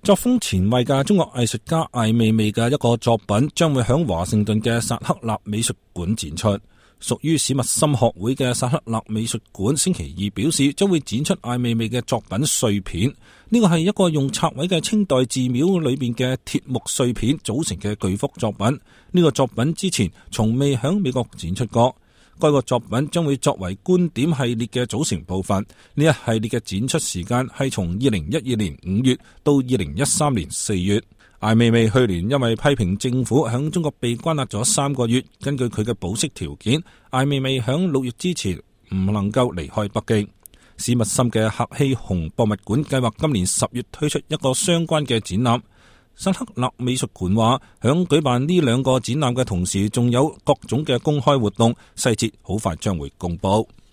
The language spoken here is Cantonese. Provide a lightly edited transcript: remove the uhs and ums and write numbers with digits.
作風前衛嘅中國藝術家艾未未嘅一個作品將會響華盛頓嘅薩克納美術館展出。屬於史密森學會嘅薩克納美術館星期二表示，將會展出艾未未嘅作品碎片。呢個係一個用拆毀嘅清代寺廟裏邊嘅鐵木碎片組成嘅巨幅作品。呢個作品之前從未響美國展出過。該個作品將會作為觀點系列嘅組成部分。呢一系列嘅展出時間係從2012年5月到2013年4月。艾未未去年因為批評政府響中國被關押咗3個月，根據佢嘅保釋條件，艾未未響6月之前唔能夠離開北京。史密森嘅客希洪博物館計劃今年10月推出一個相關嘅展覽。薩克納美術館話，響舉辦呢2個展覽嘅同時，仲有各種嘅公開活動，細節好快將會公布。